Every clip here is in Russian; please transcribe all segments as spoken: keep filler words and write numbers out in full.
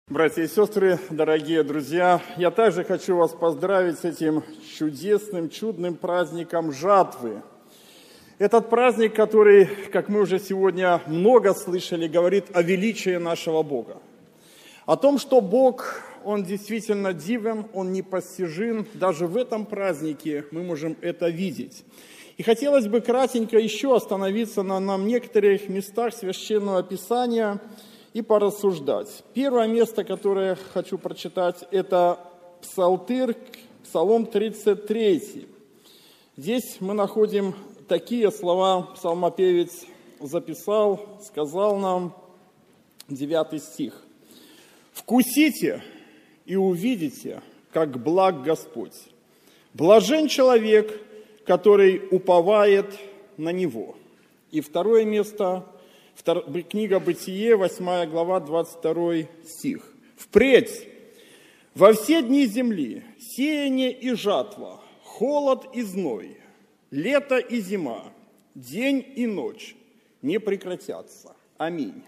Братья и сестры, дорогие друзья, я также хочу вас поздравить с этим чудесным, чудным праздником жатвы. Этот праздник, который, как мы уже сегодня много слышали, говорит о величии нашего Бога. О том, что Бог, Он действительно дивен, Он непостижим. Даже в этом празднике мы можем это видеть. И хотелось бы кратенько еще остановиться на, на некоторых местах Священного Писания и порассуждать. Первое место, которое я хочу прочитать, это Псалтырь, Псалом тридцать три. Здесь мы находим такие слова, псалмопевец записал, сказал нам, девятый стих. «Вкусите и увидите, как благ Господь. Блажен человек, который уповает на Него». И второе место, книга Бытие, восьмая глава, двадцать второй стих. «Впредь во все дни земли сеяние и жатва, холод и зной, лето и зима, день и ночь не прекратятся. Аминь».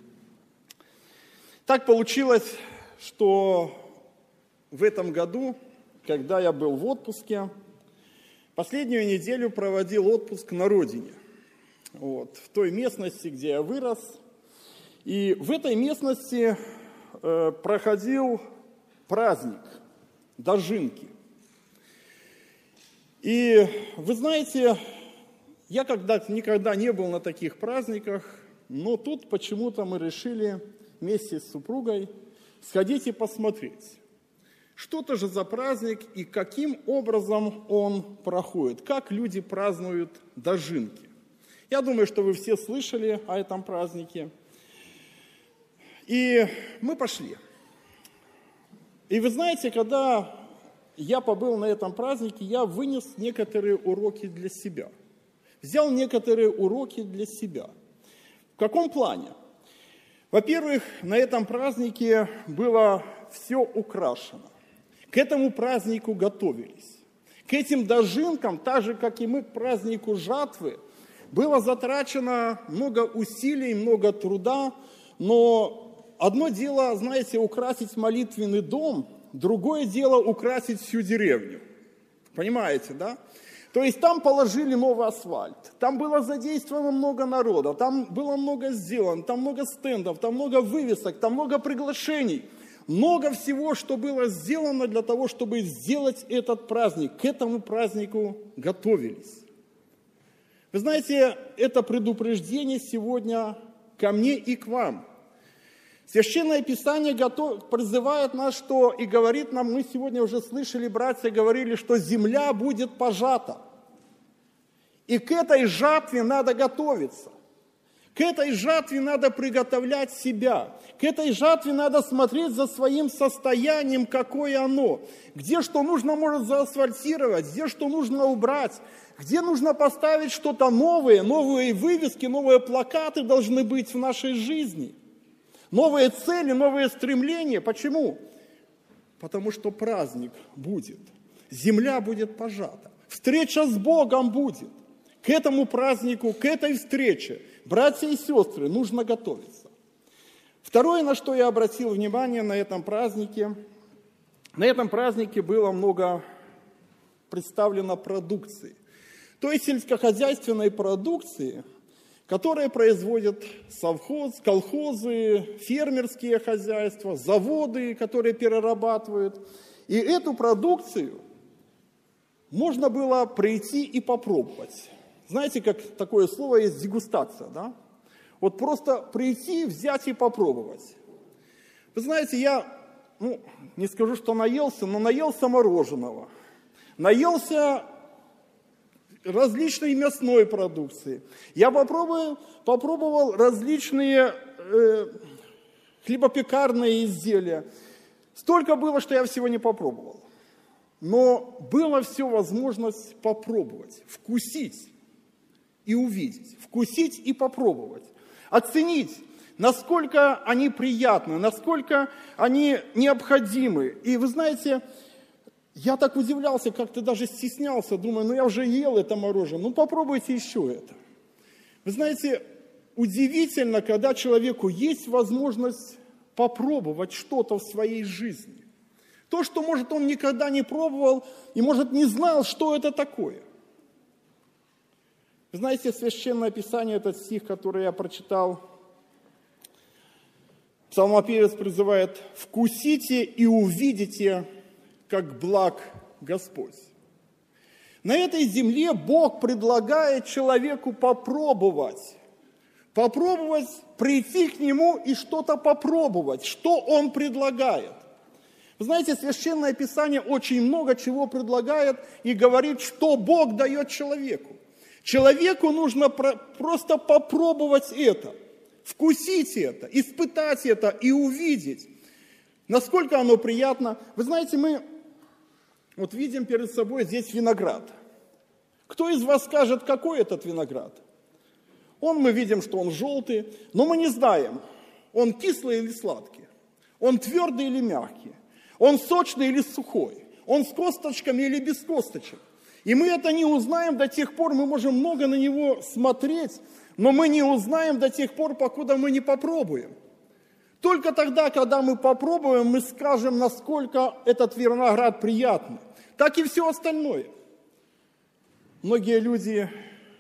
Так получилось, что в этом году, когда я был в отпуске, последнюю неделю проводил отпуск на родине. Вот, в той местности, где я вырос. И в этой местности э, проходил праздник Дожинки. И вы знаете, я когда, никогда не был на таких праздниках, но тут почему-то мы решили вместе с супругой сходить и посмотреть. Что это же за праздник и каким образом он проходит, как люди празднуют Дожинки. Я думаю, что вы все слышали о этом празднике. И мы пошли. И вы знаете, когда я побыл на этом празднике, я вынес некоторые уроки для себя. Взял некоторые уроки для себя. В каком плане? Во-первых, на этом празднике было все украшено. К этому празднику готовились. К этим дожинкам, так же, как и мы к празднику жатвы, было затрачено много усилий, много труда, но одно дело, знаете, украсить молитвенный дом, другое дело украсить всю деревню. Понимаете, да? То есть там положили новый асфальт, там было задействовано много народа, там было много сделано, там много стендов, там много вывесок, там много приглашений. Много всего, что было сделано для того, чтобы сделать этот праздник. К этому празднику готовились. Вы знаете, это предупреждение сегодня ко мне и к вам. Священное Писание готов, призывает нас, что и говорит нам, мы сегодня уже слышали, братья говорили, что земля будет пожата. И к этой жатве надо готовиться. К этой жатве надо приготовлять себя. К этой жатве надо смотреть за своим состоянием, какое оно. Где что нужно, может, заасфальтировать, где что нужно убрать, где нужно поставить что-то новое, новые вывески, новые плакаты должны быть в нашей жизни. Новые цели, новые стремления. Почему? Потому что праздник будет. Земля будет пожата. Встреча с Богом будет. К этому празднику, к этой встрече, братья и сестры, нужно готовиться. Второе, на что я обратил внимание на этом празднике, на этом празднике было много представлено продукции. То есть сельскохозяйственной продукции, которые производят совхоз, колхозы, фермерские хозяйства, заводы, которые перерабатывают. И эту продукцию можно было прийти и попробовать. Знаете, как такое слово есть дегустация, да? Вот просто прийти, взять и попробовать. Вы знаете, я, ну, не скажу, что наелся, но наелся мороженого. Наелся различной мясной продукции. Я попробую, попробовал различные э, хлебопекарные изделия. Столько было, что я всего не попробовал. Но было все возможность попробовать, вкусить и увидеть. Вкусить и попробовать. Оценить, насколько они приятны, насколько они необходимы. И вы знаете, я так удивлялся, как-то даже стеснялся, думаю, ну я уже ел это мороженое, ну попробуйте еще это. Вы знаете, удивительно, когда человеку есть возможность попробовать что-то в своей жизни. То, что, может, он никогда не пробовал и, может, не знал, что это такое. Вы знаете, Священное Писание, этот стих, который я прочитал, псалмопевец призывает: «Вкусите и увидите, как благ Господь». На этой земле Бог предлагает человеку попробовать. Попробовать прийти к Нему и что-то попробовать. Что Он предлагает? Вы знаете, Священное Писание очень много чего предлагает и говорит, что Бог дает человеку. Человеку нужно просто попробовать это, вкусить это, испытать это и увидеть, насколько оно приятно. Вы знаете, мы вот видим перед собой здесь виноград. Кто из вас скажет, какой этот виноград? Он, мы видим, что он желтый, но мы не знаем, он кислый или сладкий, он твердый или мягкий, он сочный или сухой, он с косточками или без косточек. И мы это не узнаем до тех пор, мы можем много на него смотреть, но мы не узнаем до тех пор, покуда мы не попробуем. Только тогда, когда мы попробуем, мы скажем, насколько этот виноград приятный. Так и все остальное. Многие люди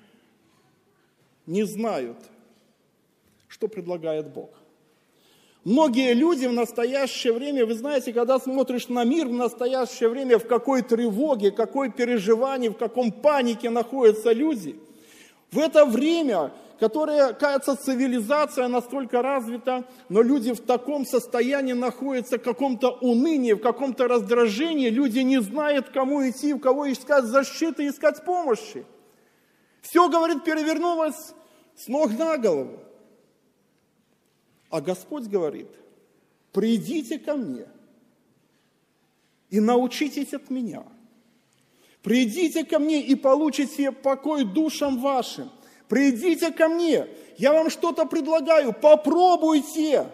не знают, что предлагает Бог. Многие люди в настоящее время, вы знаете, когда смотришь на мир в настоящее время, в какой тревоге, какой переживании, в каком панике находятся люди, в это время, которое, кажется, цивилизация настолько развита, но люди в таком состоянии находятся, в каком-то унынии, в каком-то раздражении, люди не знают, кому идти, в кого искать защиты, искать помощи. Все, говорит, перевернулось с ног на голову. А Господь говорит: придите ко мне и научитесь от меня. Придите ко мне и получите покой душам вашим. Придите ко мне, я вам что-то предлагаю, попробуйте.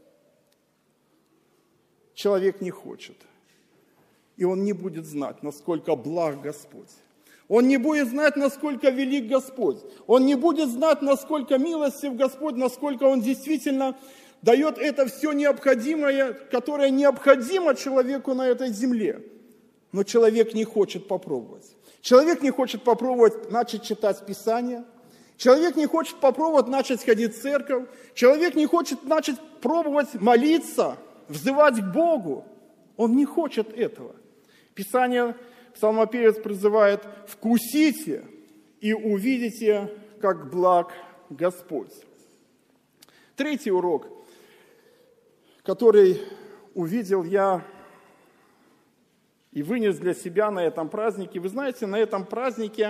Человек не хочет, и он не будет знать, насколько благ Господь. Он не будет знать, насколько велик Господь. Он не будет знать, насколько милостив Господь, насколько Он действительно дает это все необходимое, которое необходимо человеку на этой земле. Но человек не хочет попробовать. Человек не хочет попробовать начать читать Писание. Человек не хочет попробовать начать ходить в церковь. Человек не хочет начать пробовать молиться, взывать к Богу. Он не хочет этого. Писание, псалмопевец призывает: «Вкусите и увидите, как благ Господь». Третий урок, который увидел я и вынес для себя на этом празднике. Вы знаете, на этом празднике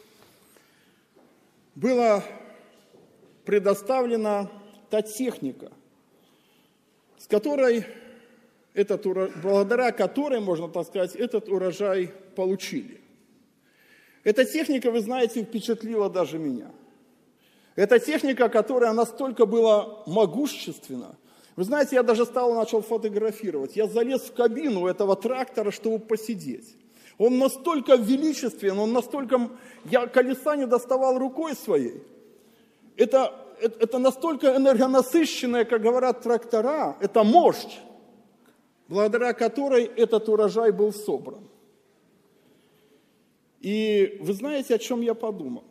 была предоставлена та техника, с которой этот урожай, благодаря которой, можно так сказать, этот урожай получили. Эта техника, вы знаете, впечатлила даже меня. Это техника, которая настолько была могущественна. Вы знаете, я даже стал, начал фотографировать. Я залез в кабину этого трактора, чтобы посидеть. Он настолько величествен, он настолько... Я колеса не доставал рукой своей. Это, это, это настолько энергонасыщенная, как говорят трактора, это мощь, благодаря которой этот урожай был собран. И вы знаете, о чем я подумал?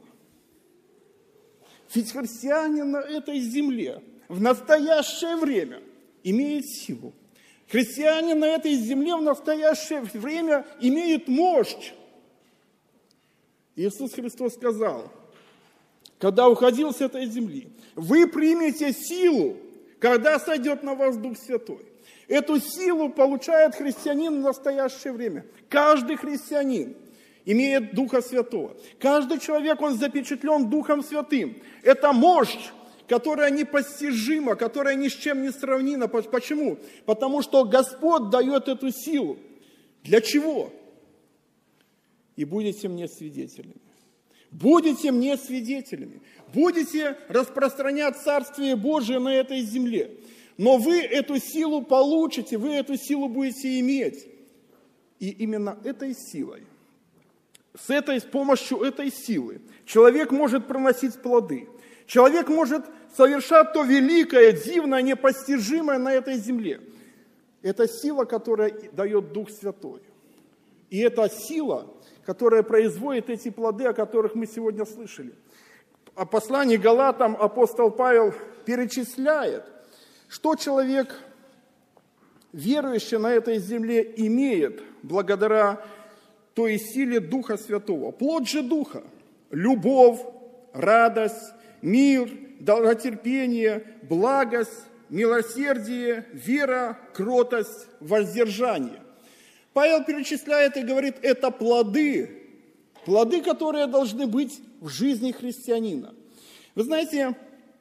Ведь христиане на этой земле в настоящее время имеют силу. Христиане на этой земле в настоящее время имеют мощь. Иисус Христос сказал, когда уходил с этой земли: вы примете силу, когда сойдет на вас Дух Святой. Эту силу получает христианин в настоящее время. Каждый христианин имеет Духа Святого. Каждый человек, он запечатлен Духом Святым. Это мощь, которая непостижима, которая ни с чем не сравнима. Почему? Потому что Господь дает эту силу. Для чего? И будете мне свидетелями. Будете мне свидетелями. Будете распространять Царствие Божие на этой земле. Но вы эту силу получите, вы эту силу будете иметь. И именно этой силой, с, этой, с помощью этой силы человек может приносить плоды. Человек может совершать то великое, дивное, непостижимое на этой земле. Это сила, которая дает Дух Святой. И это сила, которая производит эти плоды, о которых мы сегодня слышали. О послании Галатам апостол Павел перечисляет, что человек, верующий на этой земле, имеет благодаря той силе Духа Святого. Плод же Духа – любовь, радость, мир, долготерпение, благость, милосердие, вера, кротость, воздержание. Павел перечисляет и говорит, это плоды, плоды, которые должны быть в жизни христианина. Вы знаете,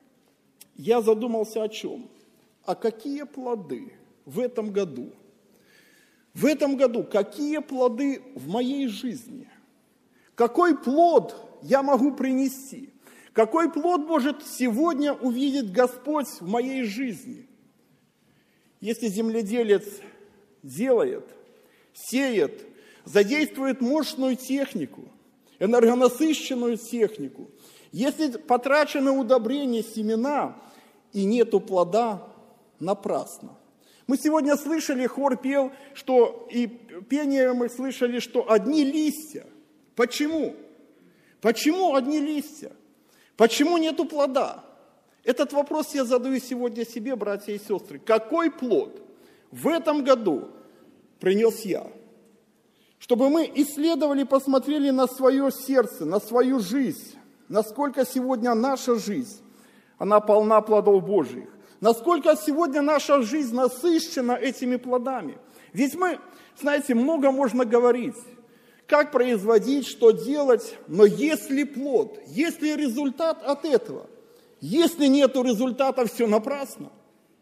я задумался о чем? А какие плоды в этом году? В этом году какие плоды в моей жизни? Какой плод я могу принести? Какой плод может сегодня увидеть Господь в моей жизни? Если земледелец делает, сеет, задействует мощную технику, энергонасыщенную технику, если потрачено удобрение, семена, и нету плода, напрасно. Мы сегодня слышали, хор пел, что и пение мы слышали, что одни листья. Почему? Почему одни листья? Почему нету плода? Этот вопрос я задаю сегодня себе, братья и сестры. Какой плод в этом году принес я? Чтобы мы исследовали, посмотрели на свое сердце, на свою жизнь, насколько сегодня наша жизнь, она полна плодов Божьих. Насколько сегодня наша жизнь насыщена этими плодами. Ведь мы, знаете, много можно говорить, как производить, что делать, но если плод, если результат от этого, если нету результата, все напрасно.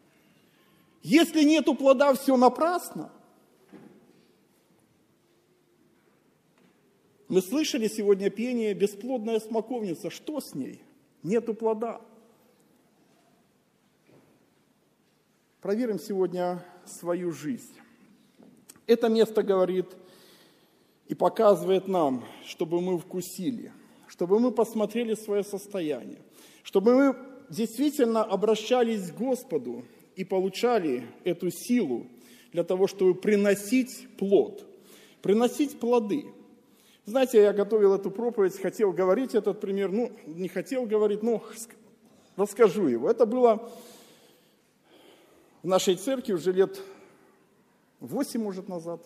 Если нету плода, все напрасно. Мы слышали сегодня пение «Бесплодная смоковница». Что с ней? Нету плода. Проверим сегодня свою жизнь. Это место говорит и показывает нам, чтобы мы вкусили, чтобы мы посмотрели свое состояние, чтобы мы действительно обращались к Господу и получали эту силу для того, чтобы приносить плод, приносить плоды. Знаете, я готовил эту проповедь, хотел говорить этот пример, ну, не хотел говорить, но расскажу его. Это было в нашей церкви уже лет восемь, может, назад.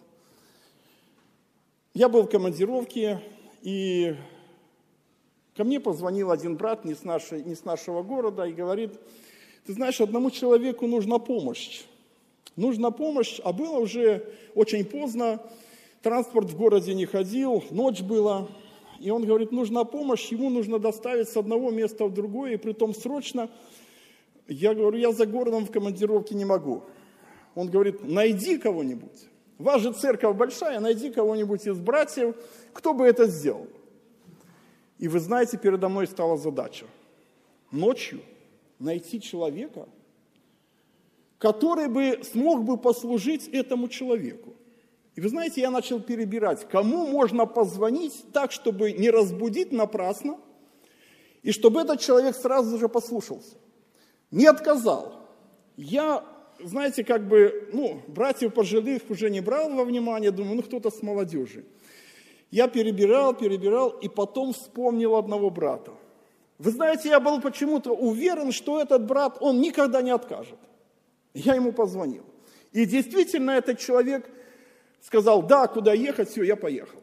Я был в командировке, и ко мне позвонил один брат не с, нашей, не с нашего города и говорит, ты знаешь, одному человеку нужна помощь. Нужна помощь, а было уже очень поздно, транспорт в городе не ходил, ночь была. И он говорит, нужна помощь, ему нужно доставить с одного места в другое, и притом срочно. Я говорю, я за городом в командировке не могу. Он говорит, найди кого-нибудь. Ваша церковь большая, найди кого-нибудь из братьев, кто бы это сделал. И вы знаете, передо мной стала задача. Ночью найти человека, который бы смог бы послужить этому человеку. И вы знаете, я начал перебирать, кому можно позвонить так, чтобы не разбудить напрасно, и чтобы этот человек сразу же послушался. Не отказал. Я, знаете, как бы, ну, братьев пожилых уже не брал во внимание, думаю, ну, кто-то с молодежи. Я перебирал, перебирал, и потом вспомнил одного брата. Вы знаете, я был почему-то уверен, что этот брат, он никогда не откажет. Я ему позвонил. И действительно, этот человек сказал, да, куда ехать, все, я поехал.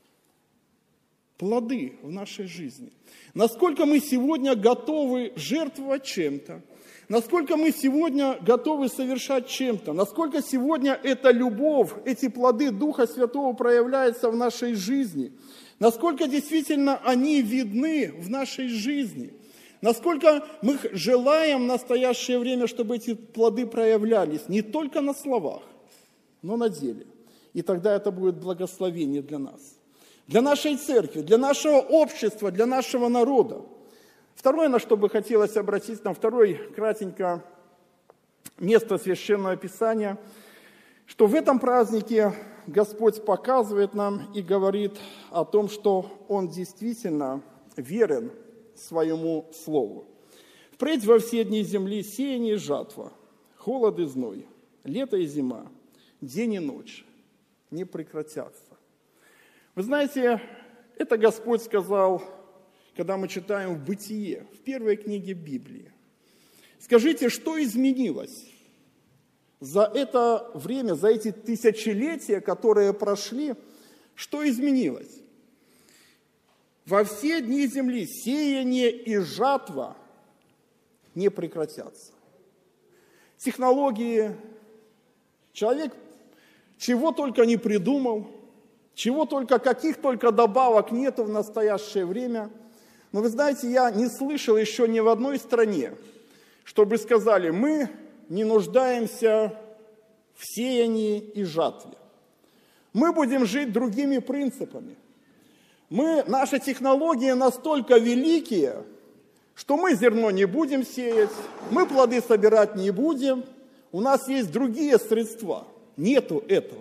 Плоды в нашей жизни. Насколько мы сегодня готовы жертвовать чем-то, насколько мы сегодня готовы совершать чем-то, насколько сегодня эта любовь, эти плоды Духа Святого проявляются в нашей жизни, насколько действительно они видны в нашей жизни, насколько мы желаем в настоящее время, чтобы эти плоды проявлялись не только на словах, но на деле. И тогда это будет благословение для нас, для нашей церкви, для нашего общества, для нашего народа. Второе, на что бы хотелось обратить, на второе кратенько место Священного Писания, что в этом празднике Господь показывает нам и говорит о том, что Он действительно верен своему Слову. В Впредь во все дни земли сеяние и жатва, холод и зной, лето и зима, день и ночь не прекратятся. Вы знаете, это Господь сказал, когда мы читаем в Бытие, в первой книге Библии. Скажите, что изменилось за это время, за эти тысячелетия, которые прошли, что изменилось? Во все дни земли сеяние и жатва не прекратятся. Технологии, человек чего только не придумал, чего только, каких только добавок нету в настоящее время. Но вы знаете, я не слышал еще ни в одной стране, чтобы сказали, мы не нуждаемся в сеянии и жатве. Мы будем жить другими принципами. Мы, наши технологии настолько великие, что мы зерно не будем сеять, мы плоды собирать не будем, у нас есть другие средства. Нету этого.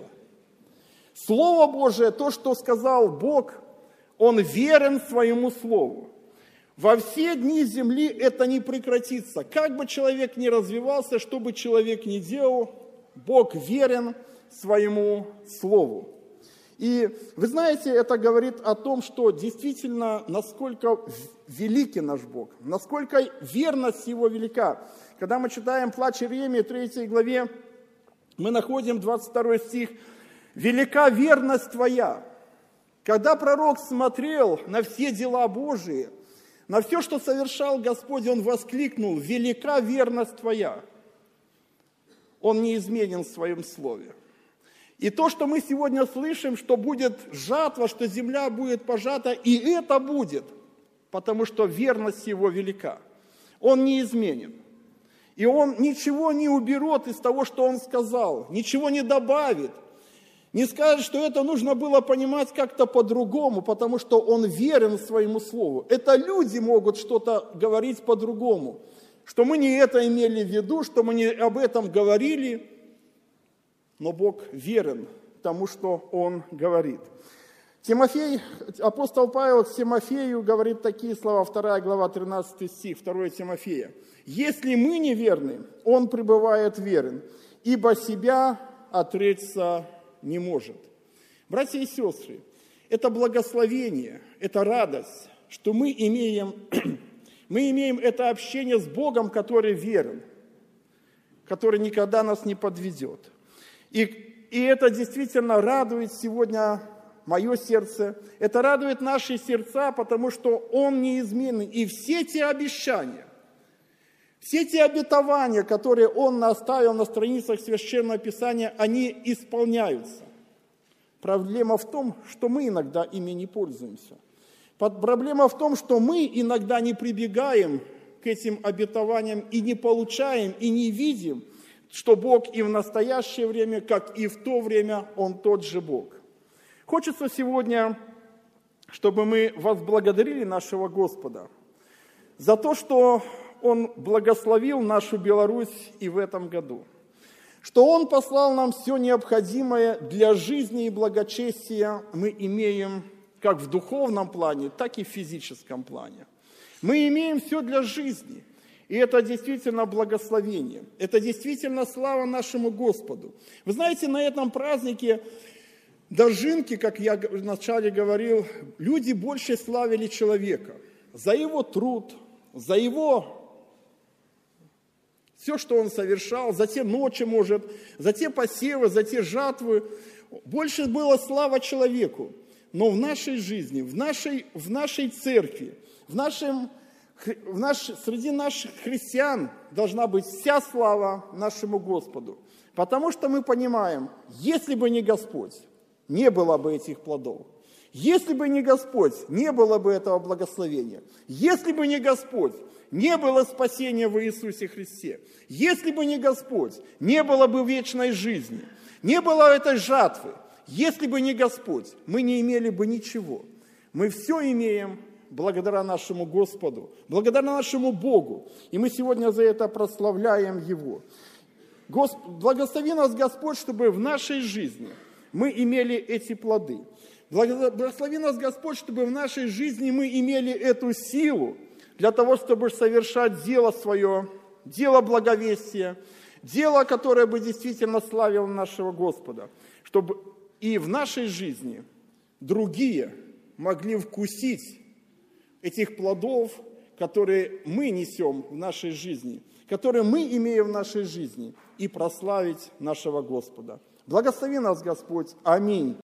Слово Божие, то, что сказал Бог, Он верен своему Слову. Во все дни земли это не прекратится. Как бы человек ни развивался, что бы человек ни делал, Бог верен своему Слову. И вы знаете, это говорит о том, что действительно, насколько великий наш Бог, насколько верность Его велика. Когда мы читаем Плач Иеремии, третьей главе, мы находим двадцать второй стих. «Велика верность Твоя». Когда пророк смотрел на все дела Божии, на все, что совершал Господь, он воскликнул: «Велика верность Твоя». Он неизменен в своем слове. И то, что мы сегодня слышим, что будет жатва, что земля будет пожата, и это будет, потому что верность Его велика. Он неизменен. И Он ничего не уберет из того, что Он сказал, ничего не добавит. Не скажет, что это нужно было понимать как-то по-другому, потому что Он верен своему слову. Это люди могут что-то говорить по-другому, что мы не это имели в виду, что мы не об этом говорили, но Бог верен тому, что Он говорит. Тимофей, апостол Павел к Тимофею говорит такие слова, вторая глава, тринадцатый стих, второе Тимофея. «Если мы неверны, Он пребывает верен, ибо себя отречься не может». Братья и сестры, это благословение, это радость, что мы имеем, мы имеем это общение с Богом, который верен, который никогда нас не подведет. И, и это действительно радует сегодня мое сердце, это радует наши сердца, потому что Он неизменный. И все те обещания, все те обетования, которые Он оставил на страницах Священного Писания, они исполняются. Проблема в том, что мы иногда ими не пользуемся. Проблема в том, что мы иногда не прибегаем к этим обетованиям и не получаем, и не видим, что Бог и в настоящее время, как и в то время, Он тот же Бог. Хочется сегодня, чтобы мы возблагодарили нашего Господа за то, что Он благословил нашу Беларусь и в этом году, что Он послал нам все необходимое для жизни и благочестия мы имеем как в духовном плане, так и в физическом плане. Мы имеем все для жизни. И это действительно благословение. Это действительно слава нашему Господу. Вы знаете, на этом празднике Дожинки, как я вначале говорил, люди больше славили человека за его труд, за его все, что он совершал, за те ночи, может, за те посевы, за те жатвы. Больше было слава человеку. Но в нашей жизни, в нашей, в нашей церкви, в нашем В наш, среди наших христиан должна быть вся слава нашему Господу. Потому что мы понимаем, если бы не Господь, не было бы этих плодов. Если бы не Господь, не было бы этого благословения. Если бы не Господь, не было спасения в Иисусе Христе. Если бы не Господь, не было бы вечной жизни. Не было этой жатвы. Если бы не Господь, мы не имели бы ничего. Мы все имеем благодаря нашему Господу, благодаря нашему Богу. И мы сегодня за это прославляем Его. Госп... Благослови нас, Господь, чтобы в нашей жизни мы имели эти плоды. Благослови нас, Господь, чтобы в нашей жизни мы имели эту силу для того, чтобы совершать дело свое, дело благовестия, дело, которое бы действительно славило нашего Господа, чтобы и в нашей жизни другие могли вкусить этих плодов, которые мы несем в нашей жизни, которые мы имеем в нашей жизни, и прославить нашего Господа. Благослови нас, Господь. Аминь.